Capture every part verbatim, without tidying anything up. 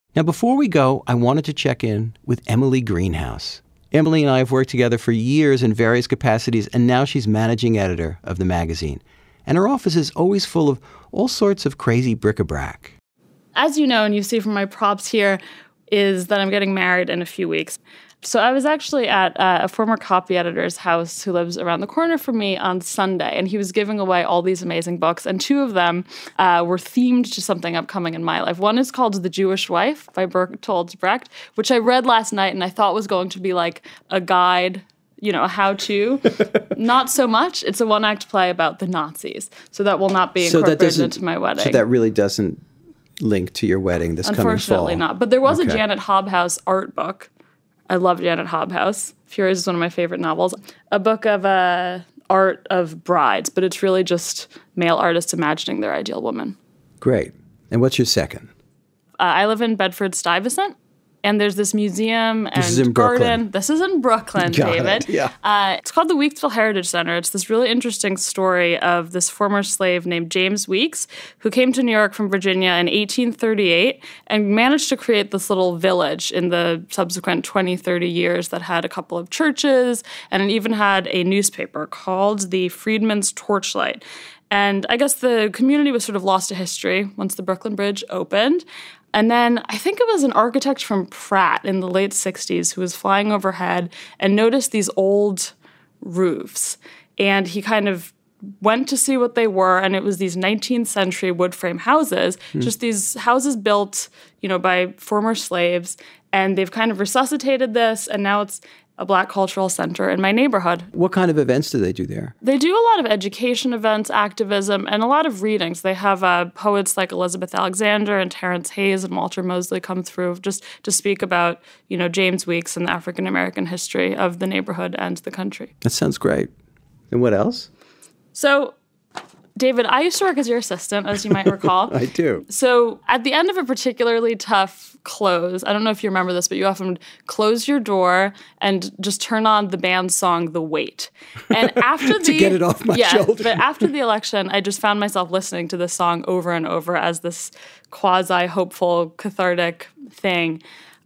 Now, before we go, I wanted to check in with Emily Greenhouse. Emily and I have worked together for years in various capacities, and now she's managing editor of the magazine. And her office is always full of all sorts of crazy bric-a-brac. As you know, and you see from my props here, is that I'm getting married in a few weeks. So I was actually at uh, a former copy editor's house who lives around the corner from me on Sunday, and he was giving away all these amazing books, and two of them uh, were themed to something upcoming in my life. One is called The Jewish Wife by Bertolt Brecht, which I read last night and I thought was going to be like a guide, you know, a how-to. Not so much. It's a one-act play about the Nazis, so that will not be so incorporated into my wedding. So that really doesn't link to your wedding this coming fall? Unfortunately not. But there was okay. a Janet Hobhouse art book. I love Janet Hobhouse. Furious is one of my favorite novels. A book of uh, art of brides, but it's really just male artists imagining their ideal woman. Great. And what's your second? Uh, I live in Bedford-Stuyvesant, and there's this museum and this is in garden. Brooklyn. This is in Brooklyn, Got David. It, yeah. Uh, it's called the Weeksville Heritage Center. It's this really interesting story of this former slave named James Weeks, who came to New York from Virginia in eighteen thirty-eight and managed to create this little village in the subsequent twenty, thirty years that had a couple of churches, and it even had a newspaper called the Freedman's Torchlight. And I guess the community was sort of lost to history once the Brooklyn Bridge opened. And then I think it was an architect from Pratt in the late sixties who was flying overhead and noticed these old roofs. And he kind of went to see what they were, and it was these nineteenth century wood frame houses, mm. just these houses built, you know, by former slaves. And they've kind of resuscitated this, and now it's a Black cultural center in my neighborhood. What kind of events do they do there? They do a lot of education events, activism, and a lot of readings. They have uh, poets like Elizabeth Alexander and Terrence Hayes and Walter Mosley come through just to speak about, you know, James Weeks and the African-American history of the neighborhood and the country. That sounds great. And what else? So, David, I used to work as your assistant, as you might recall. I do. So at the end of a particularly tough close, I don't know if you remember this, but you often would close your door and just turn on the band song The Weight. And after the to get it off my yeah, shoulder. But after the election, I just found myself listening to this song over and over as this quasi-hopeful, cathartic thing.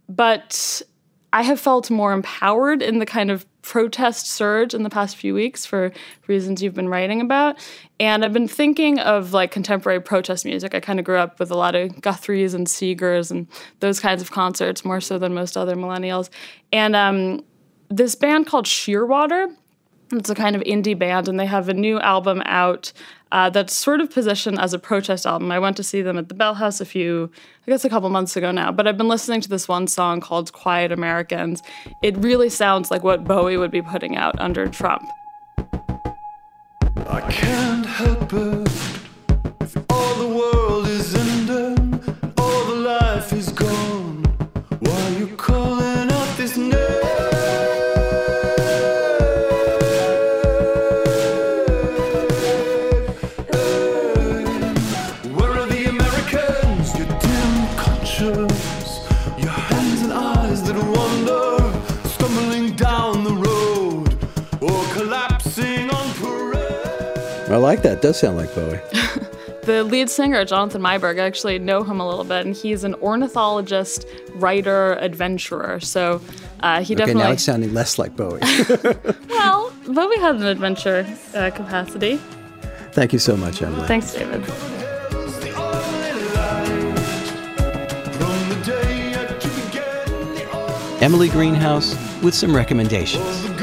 But I have felt more empowered in the kind of protest surge in the past few weeks for reasons you've been writing about. And I've been thinking of like contemporary protest music. I kind of grew up with a lot of Guthries and Seegers and those kinds of concerts, more so than most other millennials. And um, this band called Shearwater, it's a kind of indie band, and they have a new album out uh, that's sort of positioned as a protest album. I went to see them at the Bell House a few, I guess a couple months ago now, but I've been listening to this one song called Quiet Americans. It really sounds like what Bowie would be putting out under Trump. I can't help it if all the world is ending, all the life is gone. Why are you calling out this name? I like that. It does sound like Bowie. The lead singer, Jonathan Meiberg, I actually know him a little bit, and he's an ornithologist, writer, adventurer. So uh, he okay, definitely... now it's sounding less like Bowie. Well, Bowie had an adventure uh, capacity. Thank you so much, Emily. Thanks, David. Emily Greenhouse with some recommendations.